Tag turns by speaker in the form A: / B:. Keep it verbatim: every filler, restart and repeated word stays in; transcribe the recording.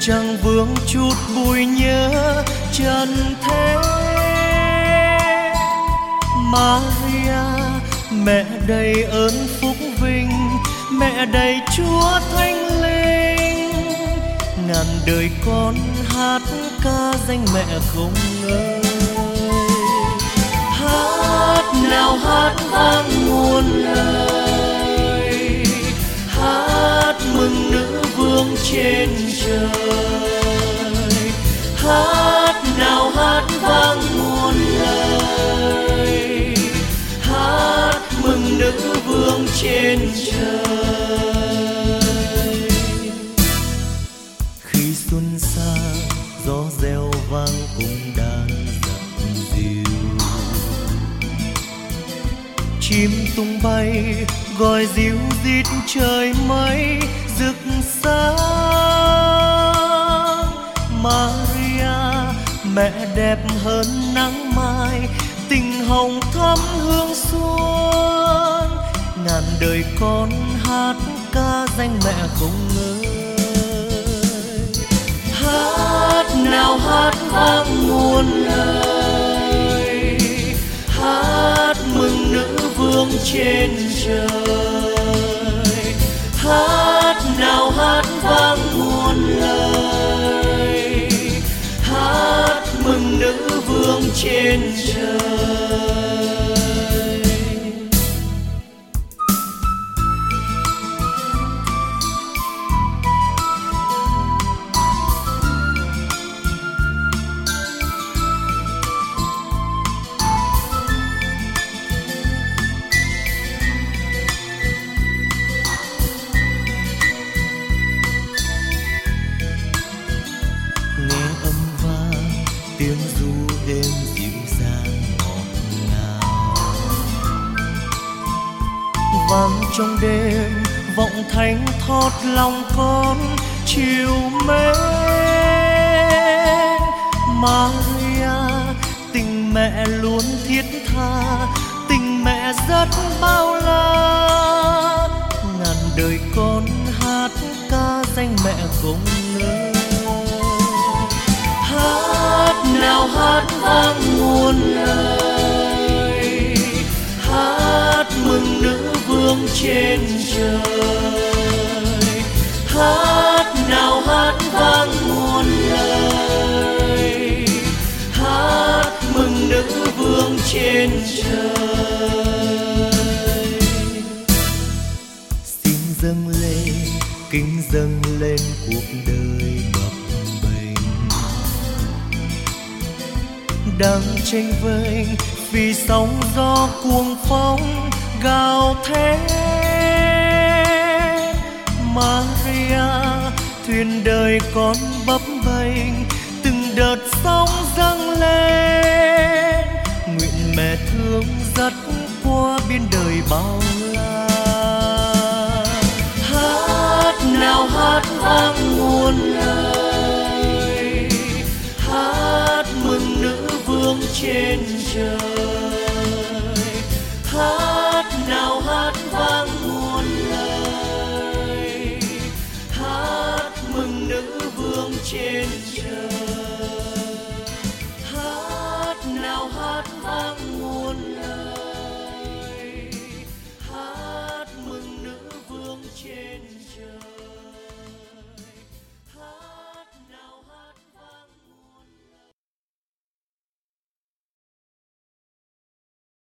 A: chẳng vương chút bụi nhớ trần thế. Maria, mẹ đầy ơn phúc vinh, mẹ đầy Chúa Thánh Linh, ngàn đời con hát ca danh mẹ không ngơi. Hát nào hát vang muôn lời, hát mừng nữ vương trên trời. Hát nào hát vang muôn lời, hát mừng nữ vương trên trời. Khi xuân xa gió reo vang cùng đàn dập dìu, chim tung bay gọi ríu rít trời mây rực sáng. Maria, mẹ đẹp hơn nắng mai, tình hồng thắm hương xuân, ngàn đời con hát ca danh mẹ không ngơi. Hát nào hát vang muôn lời, hát mừng nữ vương trên trời. Hát nào hát vang muôn lời, hát mừng nữ vương trên trời. Tiếng ru đêm dịu dàng ngọt ngào, vang trong đêm vọng thánh thót lòng con chiều mến. Maria, tình mẹ luôn thiết tha, tình mẹ rất bao la, ngàn đời con hát ca danh mẹ không ngơi. Hát nào hát vang muôn lời, hát mừng nữ vương trên trời. Hát nào hát vang muôn lời, hát mừng nữ vương trên trời. Xin dâng lên, kính dâng lên cuộc đời bập bềnh, đang tranh vênh vì sóng gió cuồng phong gào thét. Maria, thuyền đời con bấp bênh, từng đợt sóng dâng lên, nguyện mẹ thương dắt qua biên đời bao la. Hát nào hát vang muôn lời, hát mừng nữ vương trên trời. Hát nào hát vang muôn lời, hát mừng nữ vương trên trời. Hát nào hát vang muôn lời, hát mừng nữ vương trên trời.